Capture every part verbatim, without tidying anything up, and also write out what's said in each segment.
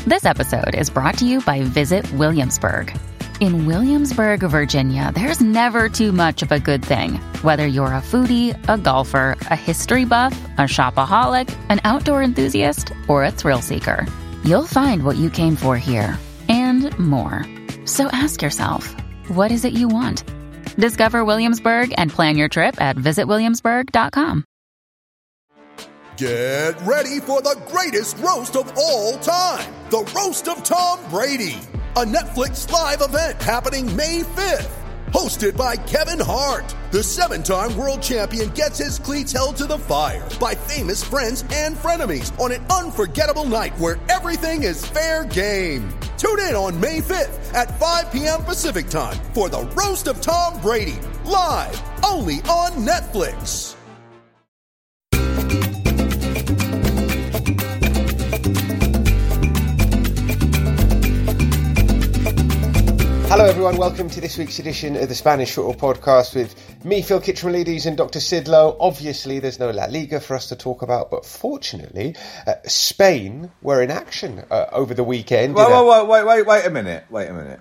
This episode is brought to you by Visit Williamsburg. In Williamsburg, Virginia, there's never too much of a good thing. Whether you're a foodie, a golfer, a history buff, a shopaholic, an outdoor enthusiast, or a thrill seeker, you'll find what you came for here and more. So ask yourself, what is it you want? Discover Williamsburg and plan your trip at visit williamsburg dot com. Get ready for the greatest roast of all time, the Roast of Tom Brady, a Netflix live event happening May fifth. Hosted by Kevin Hart, the seven-time world champion gets his cleats held to the fire by famous friends and frenemies on an unforgettable night where everything is fair game. Tune in on May fifth at five p.m. Pacific time for the Roast of Tom Brady, live only on Netflix. Hello everyone, welcome to this week's edition of the Spanish Football Podcast with me, Phil Kitchemalides, and Doctor Sid Lowe. Obviously there's no La Liga for us to talk about, but fortunately uh, Spain were in action uh, over the weekend. Wait, wait, wait, wait, wait, wait a minute, wait a minute.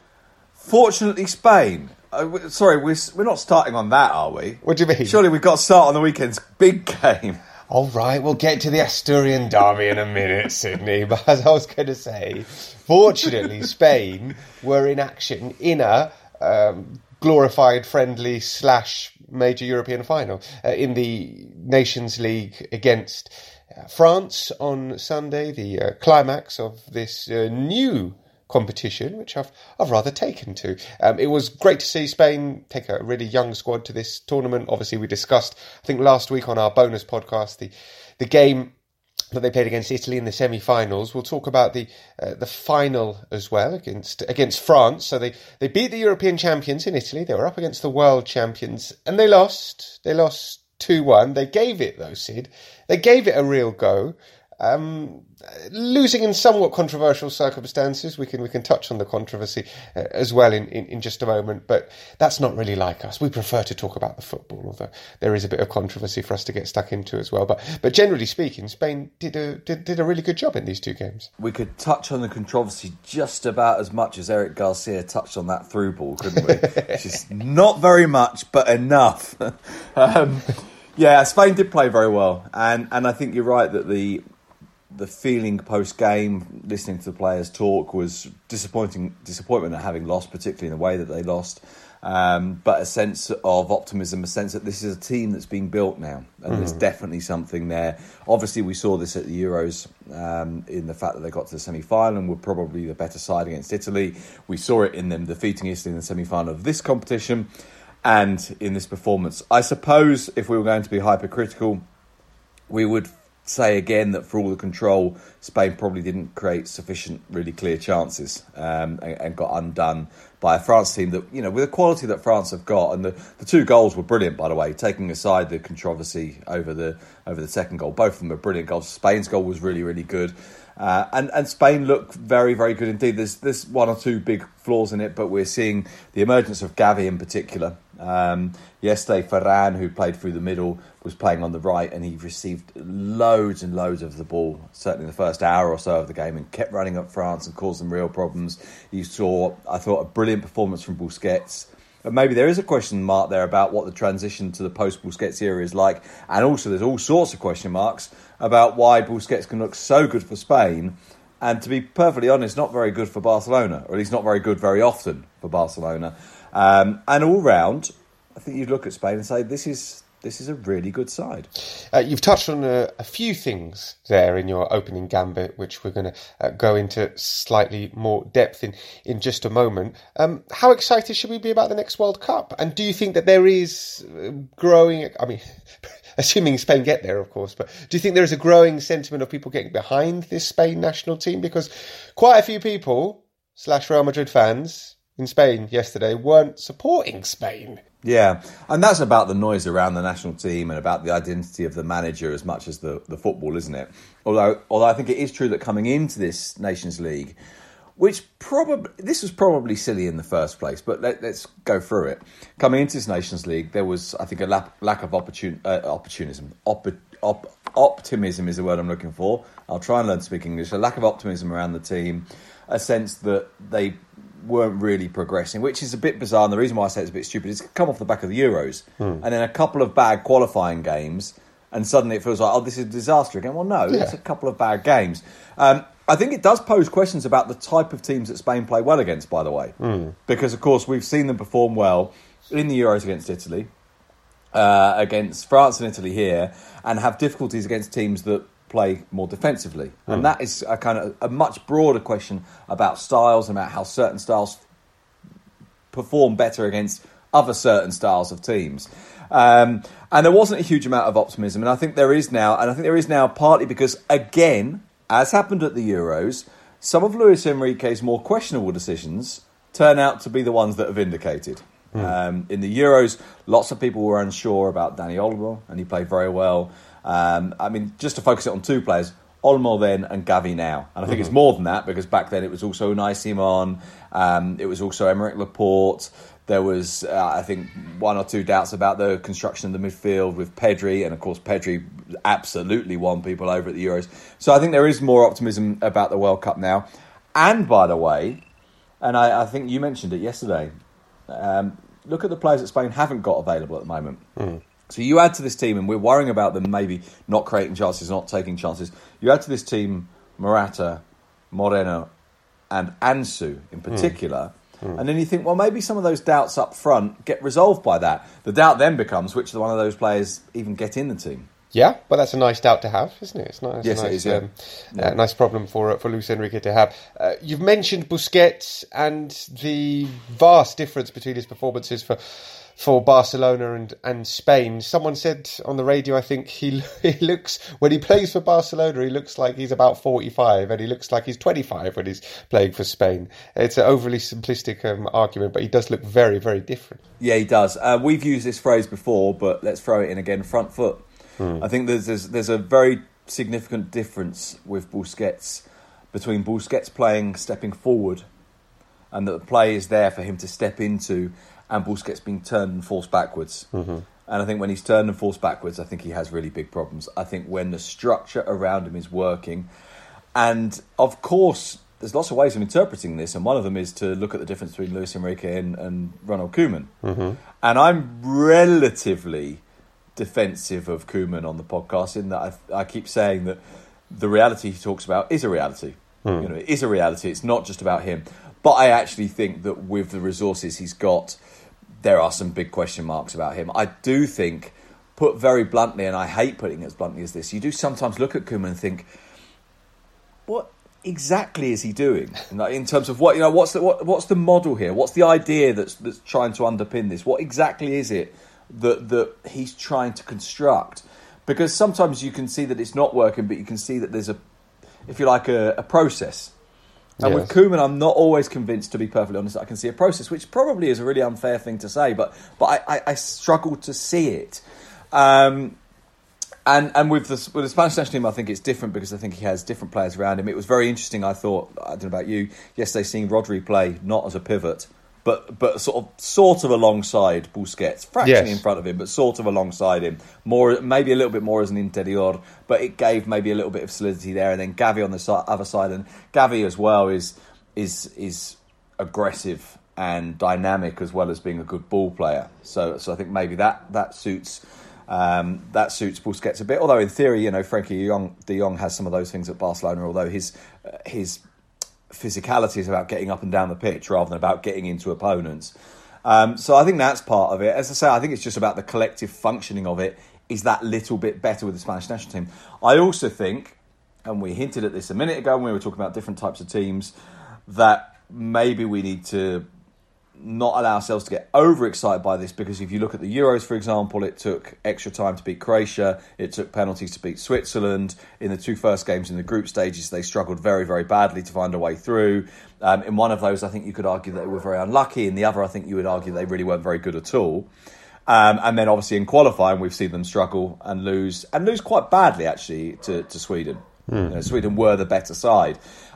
Fortunately Spain, uh, sorry, we're, we're not starting on that, are we? What do you mean? Surely we've got to start on the weekend's big game. All right, we'll get to the Asturian derby in a minute, Sydney. But as I was going to say, fortunately, Spain were in action in a um, glorified friendly slash major European final uh, in the Nations League against uh, France on Sunday, the uh, climax of this uh, new competition, which I've I've rather taken to. Um, it was great to see Spain take a really young squad to this tournament. Obviously, we discussed, I think last week on our bonus podcast, the the game that they played against Italy in the semi-finals. We'll talk about the uh, the final as well against against France. So they, they beat the European champions in Italy. They were up against the world champions and they lost. They lost two one. They gave it though, Sid. They gave it a real go. Um, losing in somewhat controversial circumstances. We can we can touch on the controversy uh, as well in, in, in just a moment, but that's not really like us. We prefer to talk about the football, although there is a bit of controversy for us to get stuck into as well. But but generally speaking, Spain did a did, did a really good job in these two games. We could touch on the controversy just about as much as Eric Garcia touched on that through ball, couldn't we? Which is not very much, but enough. um, yeah, Spain did play very well, and and I think you're right that the The feeling post-game, listening to the players talk, was disappointing. Disappointment at having lost, particularly in the way that they lost. Um, but a sense of optimism, a sense that this is a team that's being built now. And mm. there's definitely something there. Obviously, we saw this at the Euros um, in the fact that they got to the semi-final and were probably the better side against Italy. We saw it in them defeating Italy in the semi-final of this competition and in this performance. I suppose if we were going to be hypercritical, we would say again that for all the control, Spain probably didn't create sufficient really clear chances um, and, and got undone by a France team that, you know, with the quality that France have got, and the, the two goals were brilliant, by the way, taking aside the controversy over the over the second goal. Both of them were brilliant goals. Spain's goal was really, really good. Uh, and, and Spain looked very, very good indeed. There's, there's one or two big flaws in it, but we're seeing the emergence of Gavi in particular. Um, yesterday, Ferran, who played through the middle, was playing on the right, and he received loads and loads of the ball, certainly in the first hour or so of the game, and kept running up France and caused them real problems. You saw, I thought, a brilliant performance from Busquets. But maybe there is a question mark there about what the transition to the post-Busquets era is like. And also there's all sorts of question marks about why Busquets can look so good for Spain and, to be perfectly honest, not very good for Barcelona, or at least not very good very often for Barcelona. Um, and all round, I think you'd look at Spain and say this is this is a really good side. Uh, you've touched on a, a few things there in your opening gambit, which we're going to uh, go into slightly more depth in, in just a moment. Um, how excited should we be about the next World Cup? And do you think that there is growing, I mean, assuming Spain get there, of course, but do you think there is a growing sentiment of people getting behind this Spain national team? Because quite a few people, slash Real Madrid fans in Spain yesterday, weren't supporting Spain. Yeah, and that's about the noise around the national team and about the identity of the manager as much as the, the football, isn't it? Although, although I think it is true that coming into this Nations League, which probably, this was probably silly in the first place, but let, let's go through it. Coming into this Nations League, there was, I think, a lack, lack of opportun, uh, opportunism. Opp, op, optimism is the word I'm looking for. I'll try and learn to speak English. A lack of optimism around the team, a sense that they weren't really progressing, which is a bit bizarre. And the reason why I say it's a bit stupid is it's come off the back of the Euros. Hmm. And then a couple of bad qualifying games, and suddenly it feels like, oh, this is a disaster again. Well, no, yeah. It's a couple of bad games. Um, I think it does pose questions about the type of teams that Spain play well against, by the way. Hmm. Because, of course, we've seen them perform well in the Euros against Italy, uh, against France and Italy here, and have difficulties against teams that play more defensively. Mm. And that is a kind of a much broader question about styles and about how certain styles perform better against other certain styles of teams. Um, and there wasn't a huge amount of optimism, and I think there is now, and I think there is now partly because, again, as happened at the Euros, some of Luis Enrique's more questionable decisions turn out to be the ones that are vindicated. Mm. Um, in the Euros, lots of people were unsure about Dani Olmo, and he played very well. Um, I mean, just to focus it on two players, Olmo then and Gavi now. And I think mm-hmm. it's more than that, because back then it was also Unai Simon, um, it was also Aymeric Laporte. There was, uh, I think, one or two doubts about the construction of the midfield with Pedri, and of course Pedri absolutely won people over at the Euros. So I think there is more optimism about the World Cup now. And by the way, and I, I think you mentioned it yesterday, um, look at the players that Spain haven't got available at the moment. Mm. So you add to this team, and we're worrying about them maybe not creating chances, not taking chances. You add to this team Morata, Moreno, and Ansu in particular, mm. Mm. and then you think, well, maybe some of those doubts up front get resolved by that. The doubt then becomes which one of those players even get in the team. Yeah, well, that's a nice doubt to have, isn't it? It's nice. Yes, nice, it is. Yeah. Um, yeah. Uh, nice problem for for Luis Enrique to have. Uh, you've mentioned Busquets and the vast difference between his performances for. For Barcelona and, and Spain. Someone said on the radio, I think, he he looks, when he plays for Barcelona, he looks like he's about forty-five, and he looks like he's twenty-five when he's playing for Spain. It's an overly simplistic um, argument, but he does look very, very different. Yeah, he does. Uh, we've used this phrase before, but let's throw it in again, front foot. Hmm. I think there's, there's there's a very significant difference with Busquets, between Busquets playing, stepping forward, and that the play is there for him to step into, and Busquets being turned and forced backwards. Mm-hmm. And I think when he's turned and forced backwards, I think he has really big problems. I think when the structure around him is working, and of course, there's lots of ways of interpreting this, and one of them is to look at the difference between Luis Enrique and, and Ronald Koeman. Mm-hmm. And I'm relatively defensive of Koeman on the podcast, in that I, I keep saying that the reality he talks about is a reality. Mm. You know, it is a reality. It's not just about him. But I actually think that with the resources he's got, there are some big question marks about him. I do think, put very bluntly, and I hate putting it as bluntly as this, you do sometimes look at Koeman and think, what exactly is he doing? In terms of what, you know, what's the what, what's the model here? What's the idea that's that's trying to underpin this? What exactly is it that that he's trying to construct? Because sometimes you can see that it's not working, but you can see that there's a, if you like, a, a process. And yes. with Koeman, I'm not always convinced, to be perfectly honest, that I can see a process, which probably is a really unfair thing to say, but but I, I, I struggle to see it. Um, and and with the, with the Spanish national team, I think it's different because I think he has different players around him. It was very interesting, I thought, I don't know about you, yesterday seeing Rodri play not as a pivot, but but sort of sort of alongside Busquets, fractionally yes. in front of him, but sort of alongside him, more maybe a little bit more as an interior, but it gave maybe a little bit of solidity there. And then Gavi on the si- other side, and Gavi as well is is is aggressive and dynamic as well as being a good ball player. So so I think maybe that that suits um, that suits Busquets a bit. Although in theory, you know, Frankie de Jong, de Jong has some of those things at Barcelona. Although his uh, his physicality is about getting up and down the pitch rather than about getting into opponents. Um, so I think that's part of it. As I say, I think it's just about the collective functioning of it is that little bit better with the Spanish national team. I also think, and we hinted at this a minute ago when we were talking about different types of teams, that maybe we need to not allow ourselves to get overexcited by this, because if you look at the Euros, for example, it took extra time to beat Croatia, it took penalties to beat Switzerland. In the two first games in the group stages, they struggled very, very badly to find a way through. Um, in one of those, I think you could argue that they were very unlucky. In the other, I think you would argue they really weren't very good at all. Um, and then obviously in qualifying, we've seen them struggle and lose, and lose quite badly, actually, to, to Sweden. Mm. You know, Sweden were the better side.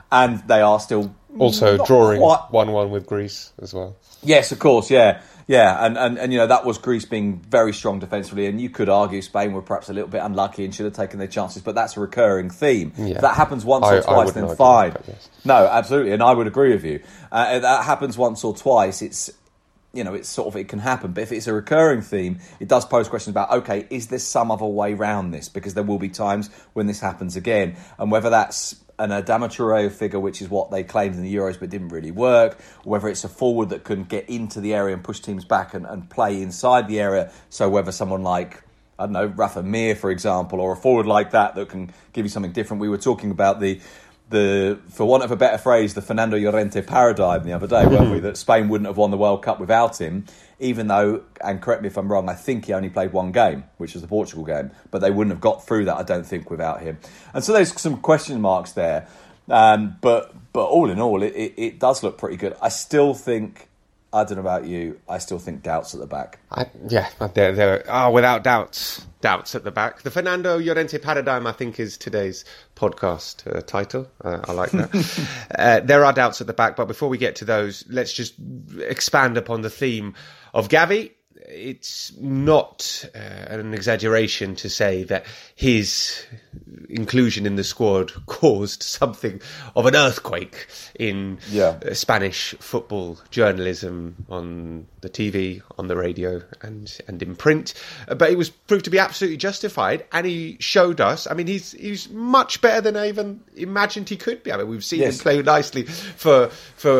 and they are still also not drawing quite... one one with Greece as well. Yes, of course, yeah. Yeah, and, and, and you know, that was Greece being very strong defensively, and you could argue Spain were perhaps a little bit unlucky and should have taken their chances, but that's a recurring theme. Yeah. If that happens once I, or twice, then fine. That, yes. No, absolutely, and I would agree with you. Uh, if that happens once or twice, it's, you know, it's sort of, it can happen, but if it's a recurring theme, it does pose questions about, okay, is there some other way around this? Because there will be times when this happens again, and whether that's an Adama Traoré figure, which is what they claimed in the Euros but didn't really work, or whether it's a forward that can get into the area and push teams back and, and play inside the area, so whether someone like, I don't know, Rafa Mir, for example, or a forward like that that can give you something different. We were talking about the, the for want of a better phrase, the Fernando Llorente paradigm the other day, weren't we? That Spain wouldn't have won the World Cup without him, even though, and correct me if I'm wrong, I think he only played one game, which was the Portugal game, but they wouldn't have got through that, I don't think, without him. And so there's some question marks there, um, but but all in all, it, it, it does look pretty good. I still think, I don't know about you, I still think doubts at the back. I, yeah, there, there are, without doubts, doubts at the back. The Fernando Llorente paradigm, I think, is today's podcast uh, title. Uh, I like that. uh, there are doubts at the back, but before we get to those, let's just expand upon the theme of Gavi. It's not uh, an exaggeration to say that his inclusion in the squad caused something of an earthquake in yeah. uh, Spanish football journalism, on the T V, on the radio, and and in print. Uh, but it was proved to be absolutely justified, and he showed us. I mean, he's he's much better than I even imagined he could be. I mean, we've seen yes. him play nicely for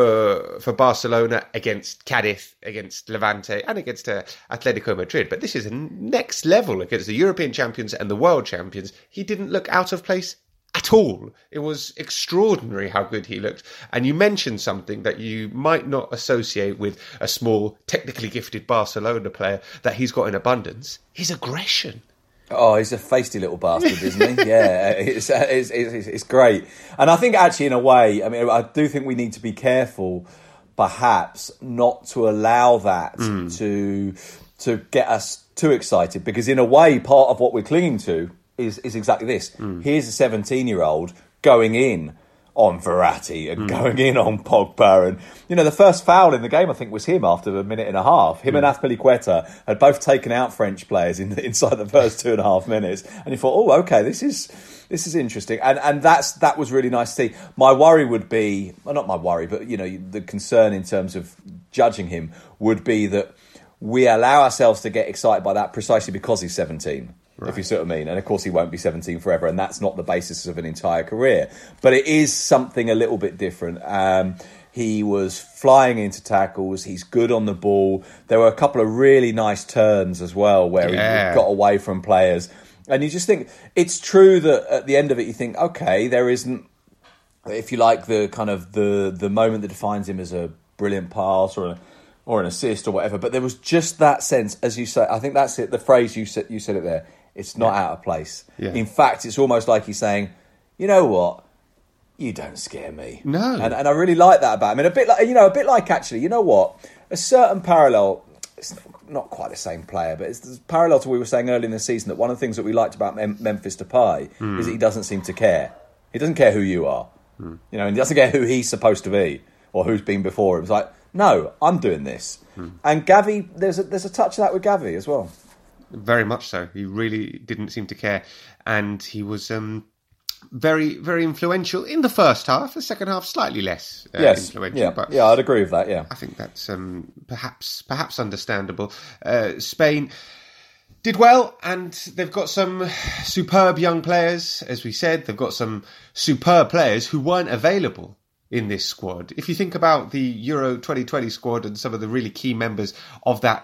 for for Barcelona, against Cadiz, against Levante, and against uh, Atletico Madrid. But this is a next level against the European champions and the world champions. He didn't look out of place at all. It was extraordinary how good he looked. And you mentioned something that you might not associate with a small, technically gifted Barcelona player that he's got in abundance: his aggression. Oh, he's a feisty little bastard, isn't he? Yeah, it's, it's, it's, it's great. And I think actually, in a way, I mean, I do think we need to be careful, perhaps, not to allow that mm. to to get us too excited, because in a way, part of what we're clinging to is, is exactly this. Mm. Here's a seventeen-year-old going in on Verratti and mm. going in on Pogba. And, you know, the first foul in the game, I think, was him after a minute and a half. Him mm. and Azpilicueta had both taken out French players in, inside the first two and a half minutes. And you thought, oh, OK, this is this is interesting. And and that's that was really nice to see. My worry would be, well, not my worry, but, you know, the concern in terms of judging him would be that we allow ourselves to get excited by that precisely because he's seventeen. Right. If you see what I mean. And of course he won't be seventeen forever, and that's not the basis of an entire career. But it is something a little bit different. Um, he was flying into tackles. He's good on the ball. There were a couple of really nice turns as well where yeah. he got away from players. And you just think, it's true that at the end of it you think, okay, there isn't, if you like, the kind of the, the moment that defines him as a brilliant pass or a, or an assist or whatever. But there was just that sense, as you say, I think that's it, the phrase you said, you said it there. It's not yeah. out of place. Yeah. In fact, it's almost like he's saying, you know what? You don't scare me. No. And, and I really like that about him. And a bit like, you know, a bit like actually, you know what? A certain parallel, it's not quite the same player, but it's, it's parallel to what we were saying earlier in the season, that one of the things that we liked about Mem- Memphis Depay mm. is that he doesn't seem to care. He doesn't care who you are. Mm. You know, and he doesn't care who he's supposed to be or who's been before him. It's like, no, I'm doing this. Mm. And Gavi, there's a, there's a touch of that with Gavi as well. Very much so. He really didn't seem to care. And he was um, very, very influential in the first half. The second half, slightly less uh, yes. influential. Yeah. But yeah, I'd agree with that, yeah. I think that's um, perhaps perhaps understandable. Uh, Spain did well, and they've got some superb young players, as we said. They've got some superb players who weren't available in this squad. If you think about the Euro twenty twenty squad and some of the really key members of that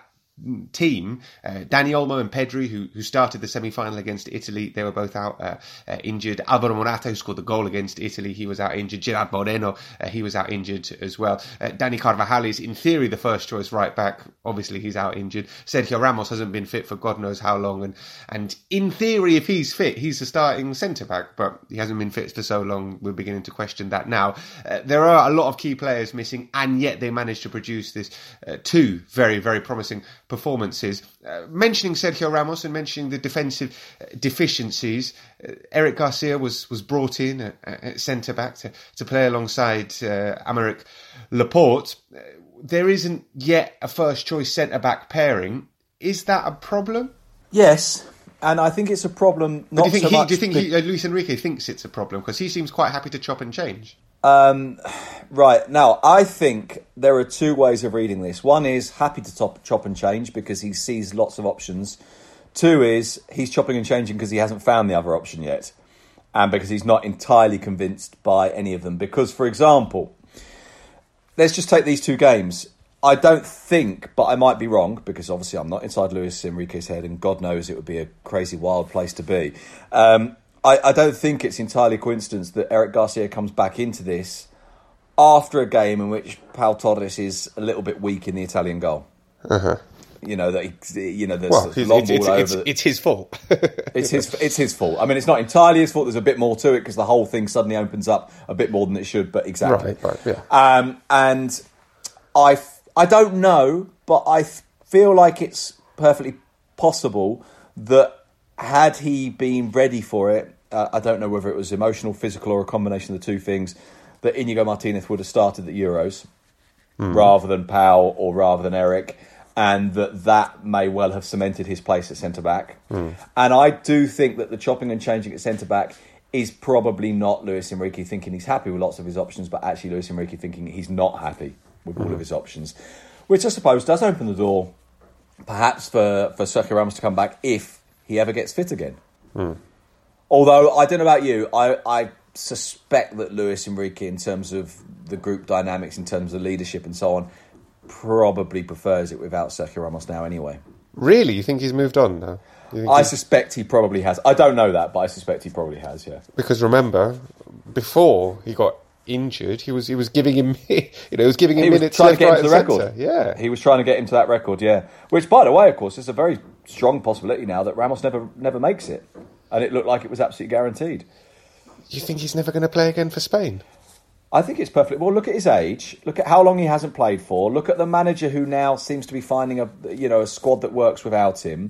team, uh, Dani Olmo and Pedri, who who started the semi-final against Italy, they were both out uh, uh, injured. Alvaro Morata, who scored the goal against Italy, he was out injured. Gerard Moreno, uh, he was out injured as well. Uh, Dani Carvajal is, in theory, the first choice right back. Obviously, he's out injured. Sergio Ramos hasn't been fit for God knows how long, and and in theory, if he's fit, he's the starting centre back. But he hasn't been fit for so long. We're beginning to question that now. Uh, there are a lot of key players missing, and yet they managed to produce this uh, two very very promising performances. Uh, mentioning Sergio Ramos and mentioning the defensive deficiencies, uh, Eric Garcia was, was brought in at, at centre-back to, to play alongside uh, Aymeric Laporte. Uh, there isn't yet a first-choice centre-back pairing. Is that a problem? Yes, and I think it's a problem not do you think so he, much... Do you think be- he, uh, Luis Enrique thinks it's a problem? Because he seems quite happy to chop and change. Um, right, now, I think there are two ways of reading this. One is happy to top, chop and change because he sees lots of options. Two is he's chopping and changing because he hasn't found the other option yet. And because he's not entirely convinced by any of them. Because, for example, let's just take these two games. I don't think, but I might be wrong, because obviously I'm not inside Luis Enrique's head, and God knows it would be a crazy, wild place to be. Um, I, I don't think it's entirely coincidence that Eric Garcia comes back into this after a game in which Pau Torres is a little bit weak in the Italian goal. Uh-huh. You know that he, you know there's Well, a long it's, ball it's, over. it's, the, it's his fault. it's his it's his fault. I mean, it's not entirely his fault. There's a bit more to it because the whole thing suddenly opens up a bit more than it should. But exactly, Right, right, yeah. Um, and I I don't know, but I feel like it's perfectly possible that had he been ready for it, uh, I don't know whether it was emotional, physical, or a combination of the two things, that Inigo Martinez would have started the Euros mm. rather than Pau or rather than Eric, and that that may well have cemented his place at centre-back. Mm. And I do think that the chopping and changing at centre-back is probably not Luis Enrique thinking he's happy with lots of his options, but actually Luis Enrique thinking he's not happy with all mm. of his options, which I suppose does open the door perhaps for, for Sergio Ramos to come back if he ever gets fit again. Mm. Although, I don't know about you, I, I suspect that Luis Enrique, in terms of the group dynamics, in terms of leadership and so on, probably prefers it without Sergio Ramos now anyway. Really? You think he's moved on now? I suspect he probably has. I don't know that, but I suspect he probably has, yeah. Because remember, before he got injured, he was he was giving him you know he was giving him he was minutes trying left, to get right, him to the and record. centre. Yeah, he was trying to get him to that record. Yeah, which, by the way, of course, is a very strong possibility now that Ramos never never makes it, and it looked like it was absolutely guaranteed. You think he's never going to play again for Spain? I think it's perfectly... Well, look at his age. Look at how long he hasn't played for. Look at the manager who now seems to be finding a you know a squad that works without him.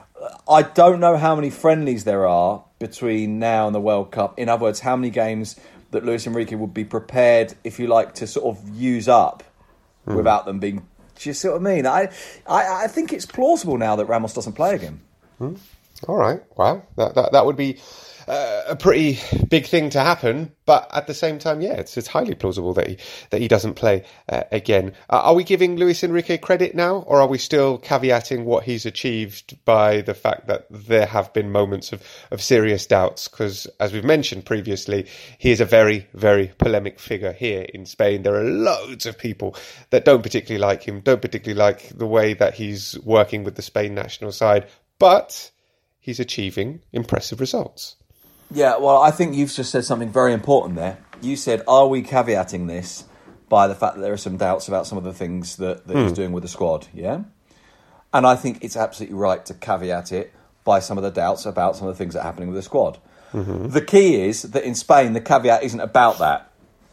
I don't know how many friendlies there are between now and the World Cup. In other words, how many games that Luis Enrique would be prepared, if you like, to sort of use up mm. without them being... Do you see what I mean? I, I I think it's plausible now that Ramos doesn't play again. Mm. All right. Wow. That, that, that would be... Uh, a pretty big thing to happen, but at the same time, yeah, it's it's highly plausible that he that he doesn't play uh, again. Uh, are we giving Luis Enrique credit now, or are we still caveating what he's achieved by the fact that there have been moments of, of serious doubts? Because, as we've mentioned previously, he is a very, very polemic figure here in Spain. There are loads of people that don't particularly like him, don't particularly like the way that he's working with the Spain national side, but he's achieving impressive results. Yeah, well, I think you've just said something very important there. You said, are we caveating this by the fact that there are some doubts about some of the things that, that mm. he's doing with the squad, yeah? And I think it's absolutely right to caveat it by some of the doubts about some of the things that are happening with the squad. Mm-hmm. The key is that in Spain, the caveat isn't about that.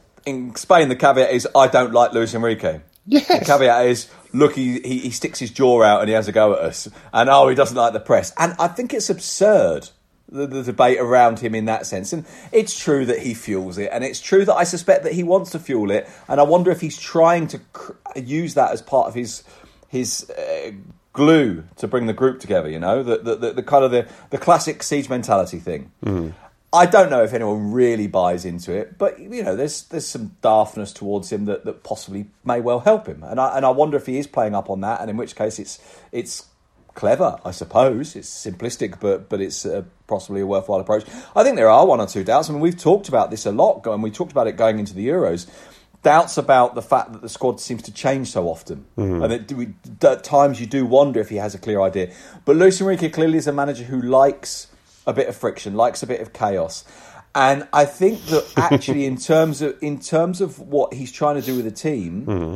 In Spain, the caveat is, I don't like Luis Enrique. Yes. The caveat is, look, he, he, he sticks his jaw out and he has a go at us. And, oh, he doesn't like the press. And I think it's absurd, The, the debate around him in that sense. And it's true that he fuels it, and it's true that I suspect that he wants to fuel it, and I wonder if he's trying to cr- use that as part of his his uh, glue to bring the group together, you know, the the, the, the kind of the, the classic siege mentality thing. Mm. I don't know if anyone really buys into it, but, you know, there's there's some daftness towards him that, that possibly may well help him, and I and I wonder if he is playing up on that, and in which case it's it's clever, I suppose. It's simplistic, but but it's uh, possibly a worthwhile approach. I think there are one or two doubts. I mean, we've talked about this a lot, and we talked about it going into the Euros. Doubts about the fact that the squad seems to change so often. Mm-hmm. And it, we, at times you do wonder if he has a clear idea. But Luis Enrique clearly is a manager who likes a bit of friction, likes a bit of chaos. And I think that actually in terms of in terms of what he's trying to do with the team, mm-hmm.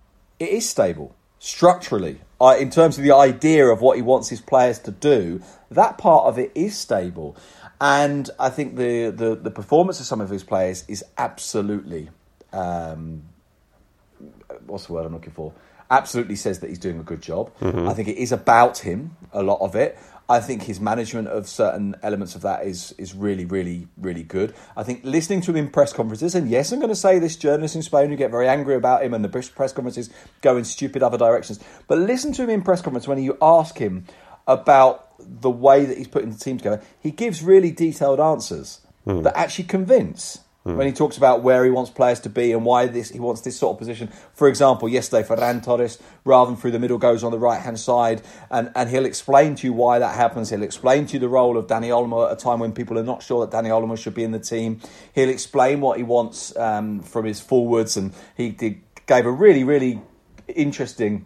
it is stable. Structurally, uh, in terms of the idea of what he wants his players to do, that part of it is stable. And I think the, the, the performance of some of his players is absolutely, um, what's the word I'm looking for? absolutely says that he's doing a good job. Mm-hmm. I think it is about him, a lot of it. I think his management of certain elements of that is is really, really, really good. I think listening to him in press conferences, and yes, I'm going to say this, journalists in Spain who get very angry about him and the press conferences go in stupid other directions, but listen to him in press conference when you ask him about the way that he's putting the team together. He gives really detailed answers mm. that actually convince. When he talks about where he wants players to be and why this he wants this sort of position. For example, yesterday, Ferran Torres, rather than through the middle, goes on the right-hand side, and, and he'll explain to you why that happens. He'll explain to you the role of Dani Olmo at a time when people are not sure that Dani Olmo should be in the team. He'll explain what he wants um, from his forwards, and he did, gave a really, really interesting,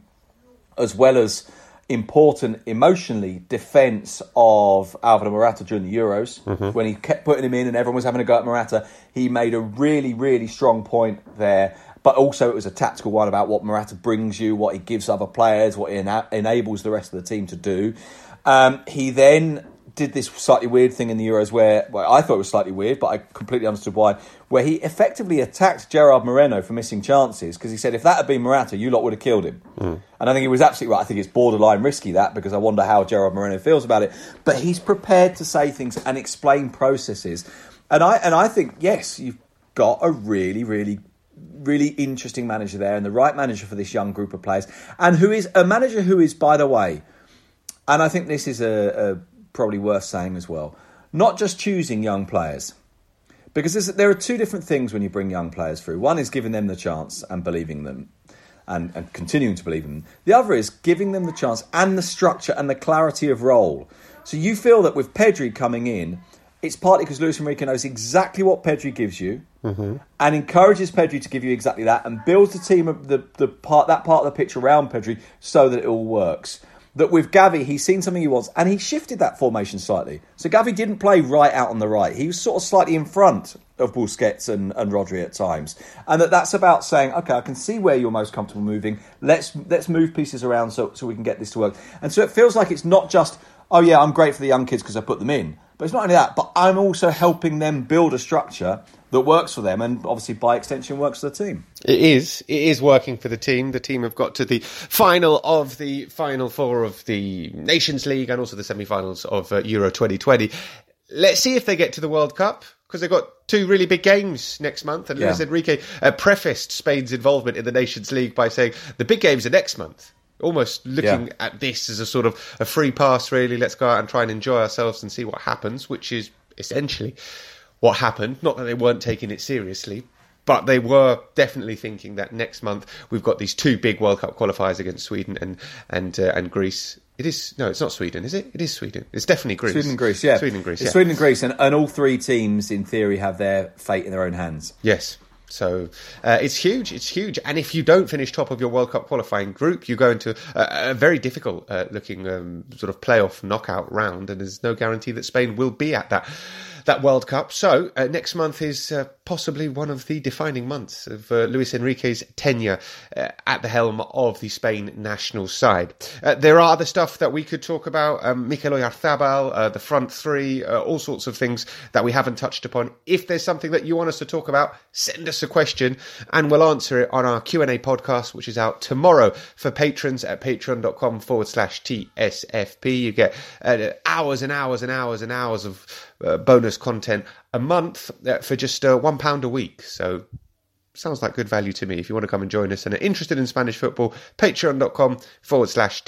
as well as important emotionally, defence of Alvaro Morata during the Euros. Mm-hmm. When he kept putting him in and everyone was having a go at Morata, he made a really, really strong point there. But also it was a tactical one about what Morata brings you, what he gives other players, what he ena- enables the rest of the team to do. Um, he then did this slightly weird thing in the Euros where, well, I thought it was slightly weird, but I completely understood why, where he effectively attacked Gerard Moreno for missing chances, because he said, if that had been Morata, you lot would have killed him. Mm. And I think he was absolutely right. I think it's borderline risky, that, because I wonder how Gerard Moreno feels about it. But he's prepared to say things and explain processes. And I and I think, yes, you've got a really, really, really interesting manager there, and the right manager for this young group of players, and who is a manager who is, by the way, and I think this is a... a probably worth saying as well, not just choosing young players, because there are two different things when you bring young players through. One is giving them the chance and believing them and, and continuing to believe in them. The other is giving them the chance and the structure and the clarity of role. So you feel that with Pedri coming in, it's partly because Luis Enrique knows exactly what Pedri gives you mm-hmm. and encourages Pedri to give you exactly that and builds the team of the, the part that part of the pitch around Pedri so that it all works. That with Gavi, he's seen something he wants, and he shifted that formation slightly. So Gavi didn't play right out on the right. He was sort of slightly in front of Busquets and, and Rodri at times. And that that's about saying, OK, I can see where you're most comfortable moving. Let's let's move pieces around so, so we can get this to work. And so it feels like it's not just, oh, yeah, I'm great for the young kids because I put them in. But it's not only that, but I'm also helping them build a structure that works for them and obviously by extension works for the team. It is. It is working for the team. The team have got to the final of the final four of the Nations League and also the semi-finals of uh, Euro twenty twenty. Let's see if they get to the World Cup, because they've got two really big games next month. And yeah. Luis Enrique uh, prefaced Spain's involvement in the Nations League by saying the big games are next month. Almost looking yeah. at this as a sort of a free pass, really. Let's go out and try and enjoy ourselves and see what happens, which is essentially what happened. Not that they weren't taking it seriously, but they were definitely thinking that next month we've got these two big World Cup qualifiers against Sweden and and uh, and Greece. It is no, it's not Sweden, is it? It is Sweden. It's definitely Greece. Sweden and Greece, yeah. Sweden and Greece. It's yeah. Sweden and Greece, and, and all three teams, in theory, have their fate in their own hands. Yes. So uh, it's huge, it's huge. And if you don't finish top of your World Cup qualifying group, you go into a, a very difficult uh, looking um, sort of playoff knockout round, and there's no guarantee that Spain will be at that that World Cup. So uh, next month is uh, possibly one of the defining months of uh, Luis Enrique's tenure uh, at the helm of the Spain national side. Uh, there are other stuff that we could talk about. Um, Mikel Oyarzabal, uh, the front three, uh, all sorts of things that we haven't touched upon. If there's something that you want us to talk about, send us a question and we'll answer it on our Q and A podcast, which is out tomorrow for patrons at patreon.com forward slash TSFP. You get uh, hours and hours and hours and hours of uh, bonus content a month uh, for just uh, one pound a week. So sounds like good value to me. If you want to come and join us and are interested in Spanish football, patreon.com forward slash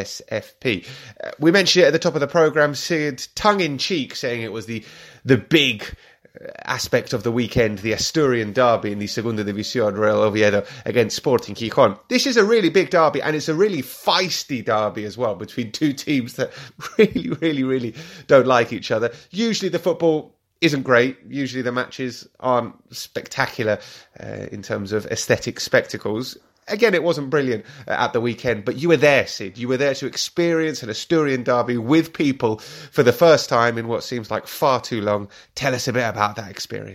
TSFP. Uh, we mentioned it at the top of the programme, Sid, tongue-in-cheek, saying it was the the big aspect of the weekend, the Asturian derby in the Segunda División, Real Oviedo against Sporting Gijón. This is a really big derby, and it's a really feisty derby as well, between two teams that really, really, really don't like each other. Usually the football isn't great. Usually the matches aren't spectacular uh, in terms of aesthetic spectacles. Again, it wasn't brilliant at the weekend, but you were there, Sid. You were there to experience an Asturian derby with people for the first time in what seems like far too long. Tell us a bit about that experience.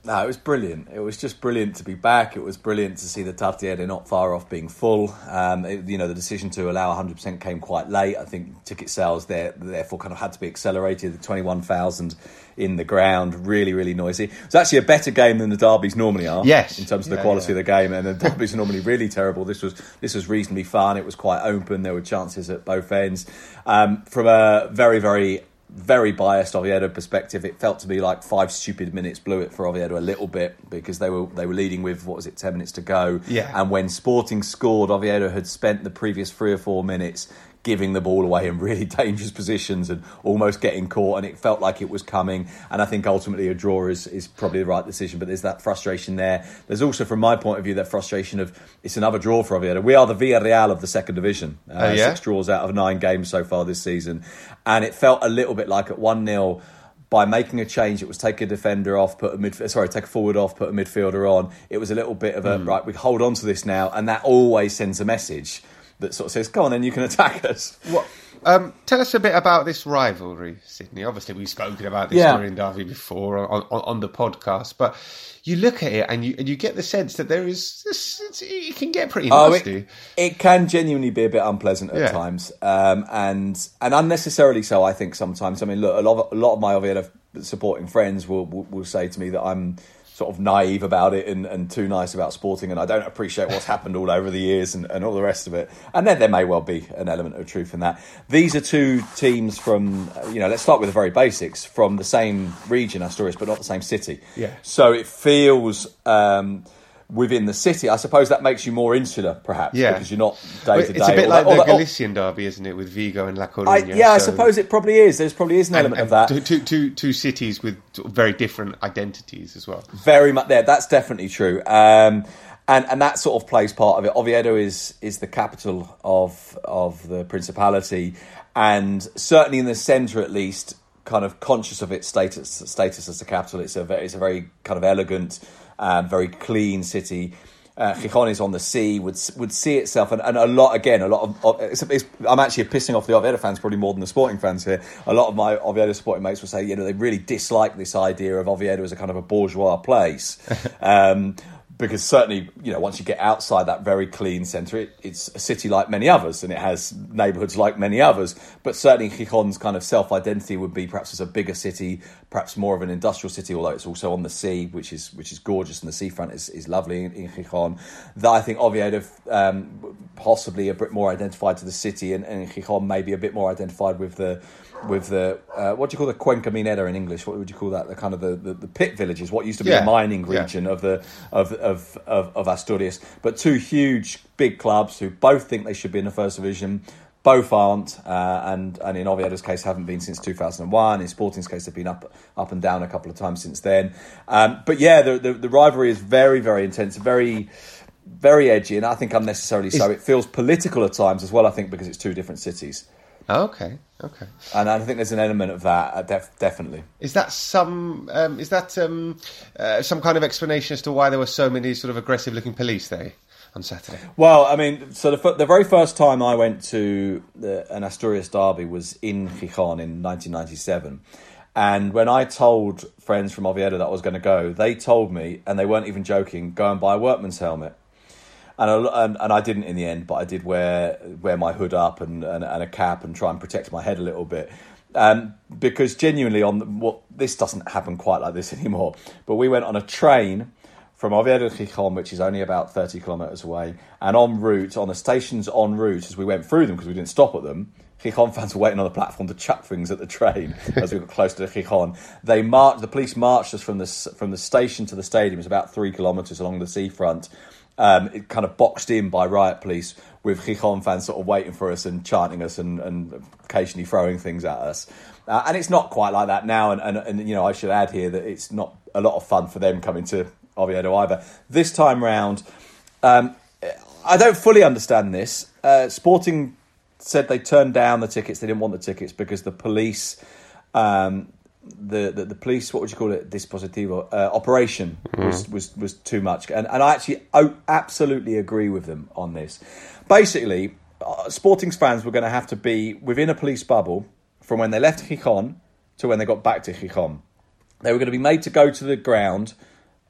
No, it was brilliant. It was just brilliant to be back. It was brilliant to see the Tartiere not far off being full. Um, it, you know, the decision to allow one hundred percent came quite late. I think ticket sales there therefore kind of had to be accelerated. The twenty-one thousand in the ground, really, really noisy. It was actually a better game than the derbies normally are. Yes, in terms of the yeah, quality yeah. of the game, and the derbies are normally really terrible. This was this was reasonably fun. It was quite open. There were chances at both ends. Um, from a very, very very biased Oviedo perspective, it felt to me like five stupid minutes blew it for Oviedo a little bit, because they were they were leading with, what was it, ten minutes to go. Yeah. And when Sporting scored, Oviedo had spent the previous three or four minutes giving the ball away in really dangerous positions and almost getting caught, and it felt like it was coming. And I think ultimately a draw is, is probably the right decision, but there's that frustration there. There's also, from my point of view, that frustration of it's another draw for Oviedo. We are the Villarreal of the second division. Uh, oh, yeah? Six draws out of nine games so far this season. And it felt a little bit like at one nil, by making a change, it was take a defender off, put a mid, sorry, take a forward off, put a midfielder on. It was a little bit of a, mm. right, we hold on to this now, and that always sends a message that sort of says, go on then, you can attack us. What? Um, tell us a bit about this rivalry, Sydney. Obviously, we've spoken about this Yeah. during Derby before on, on, on the podcast, but you look at it and you and you get the sense that there is, it's, it's, it can get pretty Oh, nasty. it, it can genuinely be a bit unpleasant at Yeah. times, um, and and unnecessarily so, I think, sometimes. I mean, look, a lot of, a lot of my Oviedo supporting friends will, will will say to me that I'm sort of naive about it and, and too nice about Sporting, and I don't appreciate what's happened all over the years and, and all the rest of it. And then there may well be an element of truth in that. These are two teams from, you know, let's start with the very basics, from the same region, Asturias, but not the same city. Yeah. So it feels um, within the city. I suppose that makes you more insular, perhaps, Yeah. because you're not day to day. It's a bit All like that- all the that- all- Galician derby, isn't it, with Vigo and La I, Coruña? yeah, I So- suppose it probably is. There's probably is an element and, of that. Two, two, two, two cities with sort of very different identities as well. Very much there. That's definitely true. Um, and and that sort of plays part of it. Oviedo is is the capital of of the Principality, and certainly in the centre, at least, kind of conscious of its status status as the capital. It's a very, it's a very kind of elegant, um, very clean city. Uh, Gijón is on the sea, would would see itself, and, and a lot, again, a lot of, of it's, it's, I'm actually pissing off the Oviedo fans probably more than the Sporting fans here. A lot of my Oviedo supporting mates will say, you know, they really dislike this idea of Oviedo as a kind of a bourgeois place. um, Because certainly, you know, once you get outside that very clean centre, it, it's a city like many others, and it has neighbourhoods like many others. But certainly Gijón's kind of self-identity would be perhaps as a bigger city, perhaps more of an industrial city, although it's also on the sea, which is which is gorgeous, and the seafront is, is lovely in, in Gijón. That I think Oviedo um, possibly a bit more identified to the city, and, and Gijón maybe a bit more identified with the with the uh, what do you call the Cuenca Minera in English? What would you call that? The kind of the, the, the pit villages, what used to be Yeah. the mining Yeah. region of the of, of of of Asturias. But two huge big clubs who both think they should be in the first division, both aren't, uh, and and in Oviedo's case haven't been since two thousand one. In Sporting's case, they've been up up and down a couple of times since then. Um, but yeah, the, the the rivalry is very very intense, very. Very edgy, and I think unnecessarily so. It feels political at times as well, I think, because it's two different cities. Okay, okay. And I think there's an element of that, uh, def- definitely. Is that some? Um, is that um, uh, some kind of explanation as to why there were so many sort of aggressive-looking police there on Saturday? Well, I mean, so the, f- the very first time I went to the, an Asturias derby was in Gijón in nineteen ninety-seven. And when I told friends from Oviedo that I was going to go, they told me, and they weren't even joking, go and buy a workman's helmet. And, I, and and I didn't in the end, but I did wear wear my hood up and, and, and a cap and try and protect my head a little bit. Um, because genuinely, on the, what this doesn't happen quite like this anymore. But we went on a train from Oviedo to Gijón, which is only about thirty kilometres away, and en route, on the stations en route, as we went through them, because we didn't stop at them, Gijón fans were waiting on the platform to chuck things at the train as we got close to Gijón. They marched, the police marched us from the from the station to the stadium. It's about three kilometres along the seafront. Um, it kind of boxed in by riot police, with Gijón fans sort of waiting for us and chanting us and, and occasionally throwing things at us. Uh, and it's not quite like that now. And, and, and, you know, I should add here that it's not a lot of fun for them coming to Oviedo either. This time round, um, I don't fully understand this. Uh, Sporting said they turned down the tickets. They didn't want the tickets because the police... Um, The, the the police, what would you call it, dispositivo, uh, operation was, was was too much. And, and I actually oh, absolutely agree with them on this. Basically, uh, Sporting's fans were going to have to be within a police bubble from when they left Gijón to when they got back to Gijón. They were going to be made to go to the ground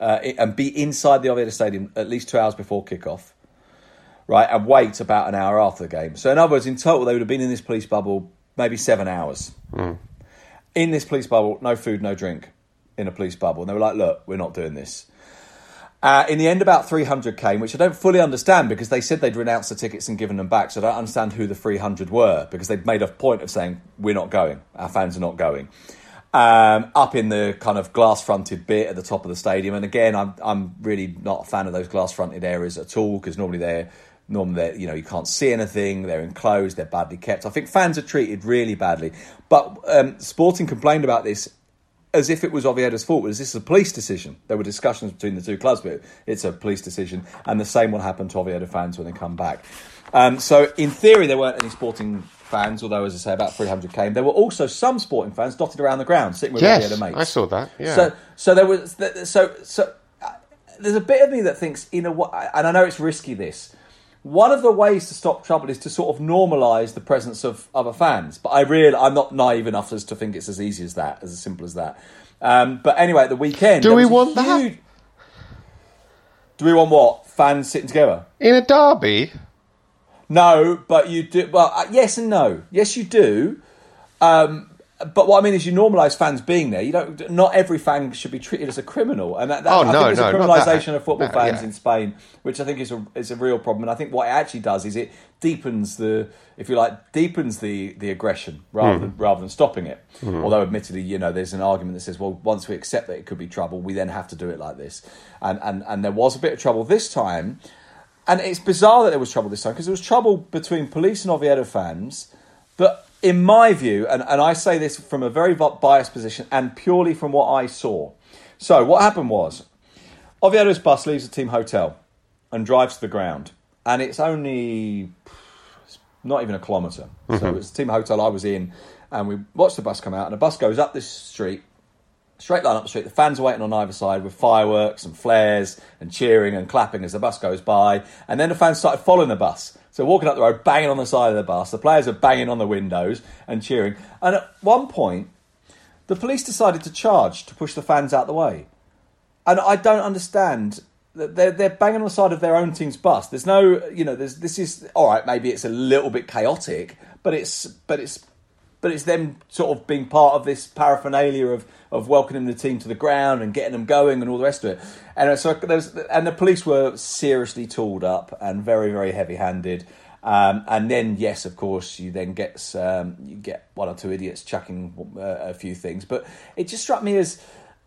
uh, and be inside the Oviedo Stadium at least two hours before kickoff, right, and wait about an hour after the game. So in other words, in total, they would have been in this police bubble maybe seven hours. Mm. In this police bubble, no food, no drink in a police bubble. And they were like, look, we're not doing this. Uh, in the end, about three hundred came, which I don't fully understand because they said they'd renounced the tickets and given them back. So I don't understand who the three hundred were because they'd made a point of saying, we're not going. Our fans are not going. Um, up in the kind of glass-fronted bit at the top of the stadium. And again, I'm I'm really not a fan of those glass-fronted areas at all because normally they're, normally they're, you know, you can't see anything. They're enclosed. They're badly kept. I think fans are treated really badly. But um, Sporting complained about this as if it was Oviedo's fault. As this is a police decision. There were discussions between the two clubs, but it's a police decision. And the same will happen to Oviedo fans when they come back. Um, so in theory, there weren't any Sporting fans, although, as I say, about three hundred came. There were also some Sporting fans dotted around the ground, sitting with yes, Oviedo mates. I saw that, yeah. So, so there was... So, so uh, there's a bit of me that thinks, in a way, and I know it's risky, this, one of the ways to stop trouble is to sort of normalise the presence of other fans. But I really, I'm not naive enough as to think it's as easy as that, as simple as that. Um, but anyway, at the weekend... Do we want huge... that? Do we want what? Fans sitting together? In a derby? No, but you do... Well, uh, yes and no. Yes, you do. Um, but what I mean is you normalise fans being there. You don't. Not every fan should be treated as a criminal. And that, that, oh, I no, think there's no, a criminalisation of football no, fans yeah. in Spain, which I think is a, is a real problem. And I think what it actually does is it deepens the... if you like, deepens the, the aggression rather mm. than rather than stopping it. Mm. Although, admittedly, you know, there's an argument that says, well, once we accept that it could be trouble, we then have to do it like this. And and, and there was a bit of trouble this time. And it's bizarre that there was trouble this time because there was trouble between police and Oviedo fans. But in my view, and, and I say this from a very biased position and purely from what I saw. So what happened was, Oviedo's bus leaves the team hotel and drives to the ground. And it's only... not even a kilometre. Mm-hmm. So it was the team hotel I was in, and we watched the bus come out, and the bus goes up this street, straight line up the street. The fans are waiting on either side with fireworks and flares and cheering and clapping as the bus goes by. And then the fans started following the bus. So walking up the road, banging on the side of the bus. The players are banging on the windows and cheering. And at one point, the police decided to charge to push the fans out the way. And I don't understand... They're they're banging on the side of their own team's bus. There's no, you know, there's this is all right. Maybe it's a little bit chaotic, but it's but it's but it's them sort of being part of this paraphernalia of of welcoming the team to the ground and getting them going and all the rest of it. And so there's and the police were seriously tooled up and very very heavy handed. Um, and then yes, of course, you then get um, you get one or two idiots chucking uh, a few things. But it just struck me as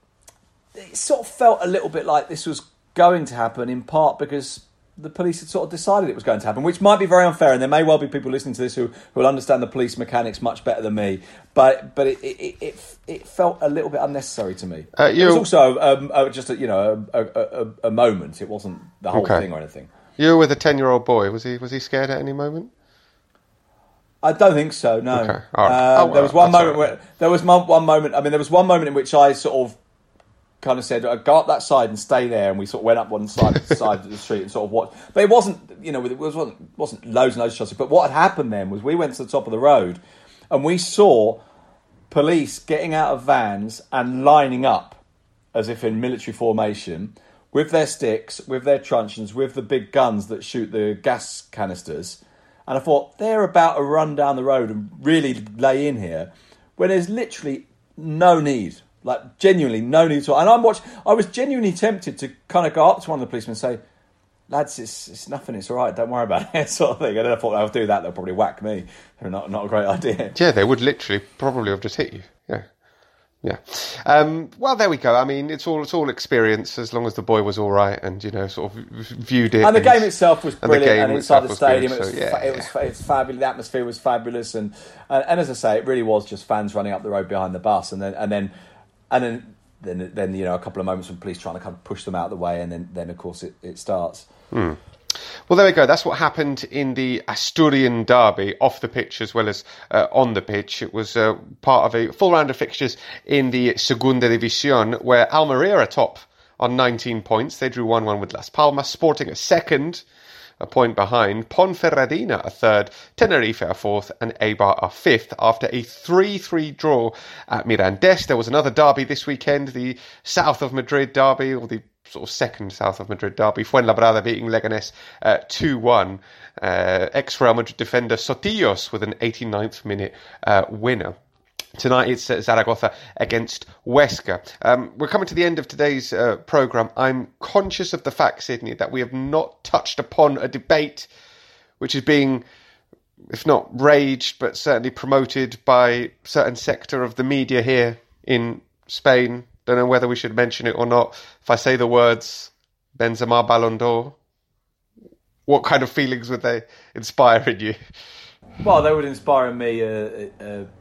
it sort of felt a little bit like this was going to happen in part because the police had sort of decided it was going to happen, which might be very unfair, and there may well be people listening to this who, who will understand the police mechanics much better than me, but but it it, it, it felt a little bit unnecessary to me. Uh, it was also um, uh, just a, you know a, a, a moment. It wasn't the whole okay. thing or anything. You were with a ten-year-old boy. Was he was he scared at any moment? I don't think so. No. Okay. All right. uh, oh, well, there was one moment right. where there was one moment. I mean, there was one moment in which I sort of. kind of said, go up that side and stay there, and we sort of went up one side side of the street and sort of watched. But it wasn't, you know, it wasn't wasn't loads and loads of shots. But what had happened then was we went to the top of the road, and we saw police getting out of vans and lining up as if in military formation with their sticks, with their truncheons, with the big guns that shoot the gas canisters. And I thought they're about to run down the road and really lay in here, when there's literally no need. Like, genuinely, no need to... And I'm watching... I was genuinely tempted to kind of go up to one of the policemen and say, lads, it's it's nothing, it's all right, don't worry about it, sort of thing. And then I thought, I'll do that, they'll probably whack me. Not, not a great idea. Yeah, they would literally probably have just hit you. Yeah. Yeah. Um, well, there we go. I mean, it's all it's all experience, as long as the boy was all right and, you know, sort of viewed it. And the and, game itself was brilliant, and, and inside the stadium, good, it was so, yeah, fa- it was fa- it's fabulous. The atmosphere was fabulous, and, and and as I say, it really was just fans running up the road behind the bus, and then and then and then then, then you know a couple of moments from police trying to kind of push them out of the way, and then then of course it it starts. Hmm. Well, there we go. That's what happened in the Asturian derby, off the pitch as well as uh, on the pitch. It was uh, part of a full round of fixtures in the Segunda División, where Almería are top on nineteen points. They drew one one with Las Palmas. Sporting a second, a point behind. Ponferradina a third. Tenerife a fourth. And Eibar a fifth after a three three draw at Mirandés. There was another derby this weekend, the south of Madrid derby, or the sort of second south of Madrid derby. Fuenlabrada beating Leganés uh, two one. Uh, ex-Real Madrid defender Sotillos with an eighty-ninth minute uh, winner. Tonight it's Zaragoza against Huesca. Um, we're coming to the end of today's uh, programme. I'm conscious of the fact, Sydney, that we have not touched upon a debate which is being, if not raged, but certainly promoted by a certain sector of the media here in Spain. Don't know whether we should mention it or not. If I say the words Benzema Ballon d'Or, what kind of feelings would they inspire in you? Well, they would inspire in me a... a, a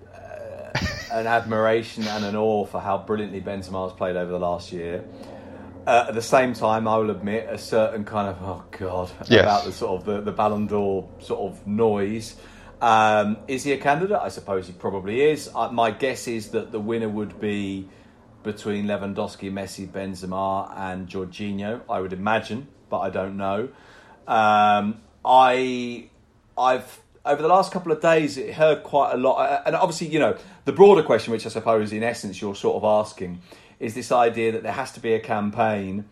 an admiration and an awe for how brilliantly Benzema has played over the last year. Uh, at the same time, I will admit a certain kind of oh god yes. about the sort of the, the Ballon d'Or sort of noise. Um, is he a candidate? I suppose he probably is. Uh, my guess is that the winner would be between Lewandowski, Messi, Benzema, and Jorginho. I would imagine, but I don't know. Um, I I've. Over the last couple of days, it heard quite a lot. And obviously, you know, the broader question, which I suppose in essence you're sort of asking, is this idea that there has to be a campaign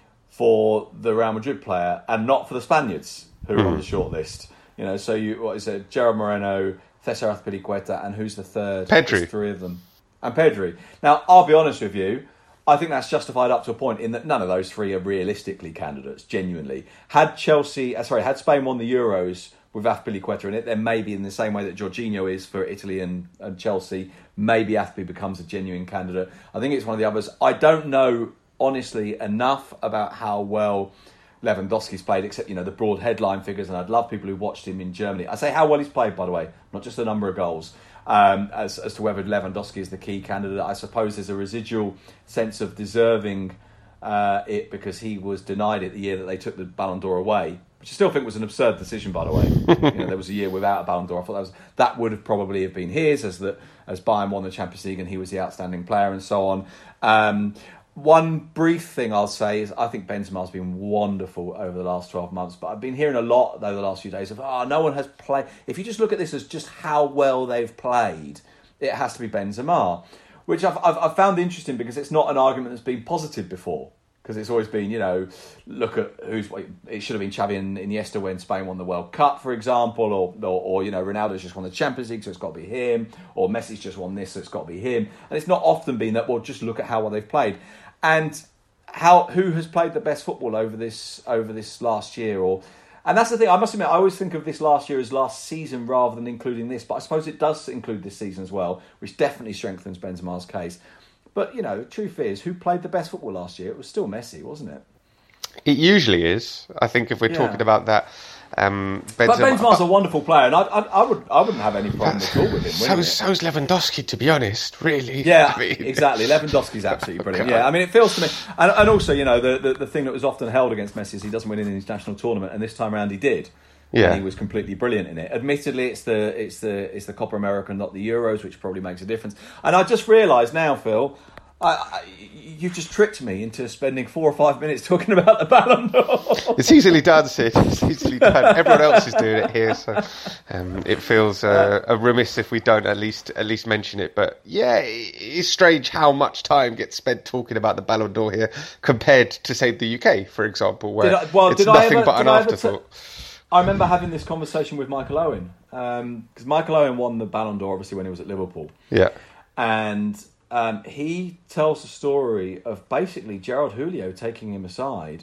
for the Real Madrid player and not for the Spaniards who are mm. on the short list. You know, so you, what is it, Gerard Moreno, Cesar Azpilicueta, and who's the third? Pedri. There's three of them. And Pedri. Now, I'll be honest with you, I think that's justified up to a point in that none of those three are realistically candidates, genuinely. Had Chelsea, uh, sorry, had Spain won the Euros with Azpilicueta in it, then maybe in the same way that Jorginho is for Italy and, and Chelsea, maybe Azpi becomes a genuine candidate. I think it's one of the others. I don't know, honestly, enough about how well Lewandowski's played, except, you know, the broad headline figures, and I'd love people who watched him in Germany. I say how well he's played, by the way, not just the number of goals, um, as, as to whether Lewandowski is the key candidate. I suppose there's a residual sense of deserving uh, it because he was denied it the year that they took the Ballon d'Or away, which I still think was an absurd decision, by the way. You know, there was a year without a Ballon d'Or. I thought that was that would have probably have been his, as the as Bayern won the Champions League and he was the outstanding player and so on. Um, one brief thing I'll say is I think Benzema's been wonderful over the last twelve months, but I've been hearing a lot over the last few days of, oh, no one has played. If you just look at this as just how well they've played, it has to be Benzema, which I've, I've, I've found interesting because it's not an argument that's been positive before. Because it's always been, you know, look at who's... It should have been Xavi and Iniesta when Spain won the World Cup, for example, or, or, or you know, Ronaldo's just won the Champions League, so it's got to be him, or Messi's just won this, so it's got to be him. And it's not often been that, well, just look at how well they've played. And how who has played the best football over this over this last year? Or And that's the thing, I must admit, I always think of this last year as last season rather than including this, but I suppose it does include this season as well, which definitely strengthens Benzema's case. But, you know, the truth is, who played the best football last year? It was still Messi, wasn't it? It usually is. I think if we're yeah. talking about that, um, Benzema, but Benzema's a wonderful player, and I, I, I would, I wouldn't have any problem at all with him. So, so's Lewandowski, to be honest. Really. Yeah, I mean... exactly. Lewandowski's absolutely brilliant. Yeah, I mean, it feels to me, and, and also, you know, the, the the thing that was often held against Messi is he doesn't win in his national tournament, and this time around he did. Yeah, and he was completely brilliant in it. Admittedly, it's the it's the it's the Copa America, not the Euros, which probably makes a difference. And I just realised now, Phil. I, I, you just tricked me into spending four or five minutes talking about the Ballon d'Or. It's easily done, Sid. It's easily done. Everyone else is doing it here, so um, it feels uh, a remiss if we don't at least at least mention it. But yeah, it's strange how much time gets spent talking about the Ballon d'Or here compared to, say, the U K, for example, where did I, well, it's did nothing I ever, but an afterthought. T- I remember having this conversation with Michael Owen because um, Michael Owen won the Ballon d'Or obviously when he was at Liverpool. Yeah, and. Um, he tells the story of basically Gerard Houllier taking him aside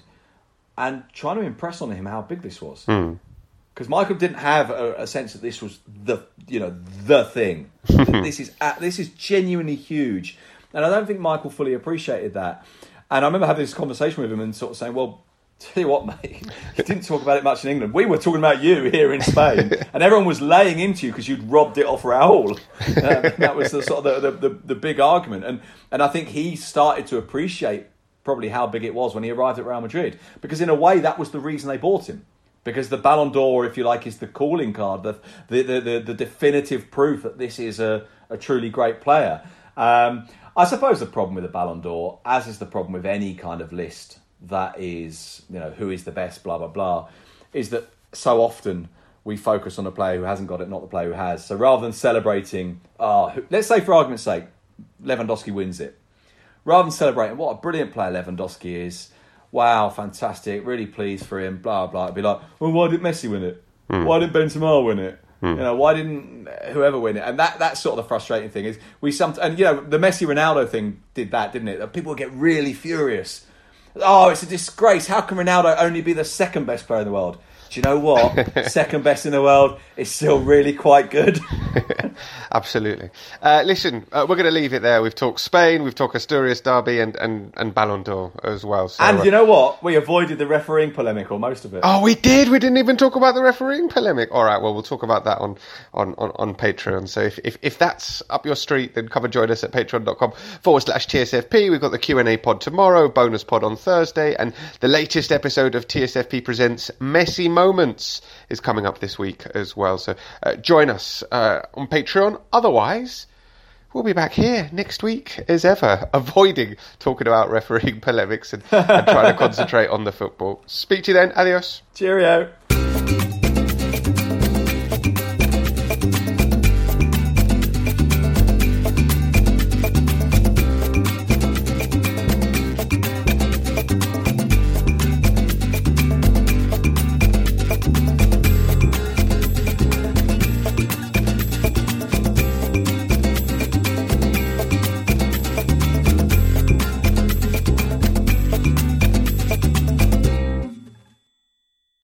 and trying to impress on him how big this was. Because mm. Michael didn't have a, a sense that this was the, you know, the thing. This is this is genuinely huge, and I don't think Michael fully appreciated that. And I remember having this conversation with him and sort of saying, "Well, tell you what, mate, you didn't talk about it much in England. We were talking about you here in Spain, and everyone was laying into you because you'd robbed it off Raúl." Um, that was the sort of the, the, the, the big argument, and and I think he started to appreciate probably how big it was when he arrived at Real Madrid, because in a way that was the reason they bought him, because the Ballon d'Or, if you like, is the calling card, the the the, the, the definitive proof that this is a, a truly great player. Um, I suppose the problem with the Ballon d'Or, as is the problem with any kind of list that is, you know, who is the best, blah, blah, blah, is that so often we focus on a player who hasn't got it, not the player who has. So rather than celebrating, uh, let's say for argument's sake, Lewandowski wins it. Rather than celebrating what a brilliant player Lewandowski is, wow, fantastic, really pleased for him, blah, blah. It'd be like, well, why didn't Messi win it? Mm. Why didn't Benzema win it? Mm. You know, why didn't whoever win it? And that that's sort of the frustrating thing is we some and you know the Messi Ronaldo thing did that, didn't it? People get really furious. Oh, it's a disgrace. How can Ronaldo only be the second best player in the world? Do you know what? Second best in the world is still really quite good. Absolutely. Uh, listen, uh, we're going to leave it there. We've talked Spain, we've talked Asturias Derby and, and, and Ballon d'Or as well. So, and you know what? We avoided the refereeing polemic, or most of it. Oh, we did. We didn't even talk about the refereeing polemic. All right, well, we'll talk about that on, on, on, on Patreon. So if, if, if that's up your street, then come and join us at patreon.com forward slash TSFP. We've got the Q and A pod tomorrow, bonus pod on Thursday, and the latest episode of T S F P Presents Messi Moments is coming up this week as well. So uh, join us uh, on Patreon. Otherwise, we'll be back here next week as ever, avoiding talking about refereeing polemics and, and trying to concentrate on the football. Speak to you then. Adios. Cheerio.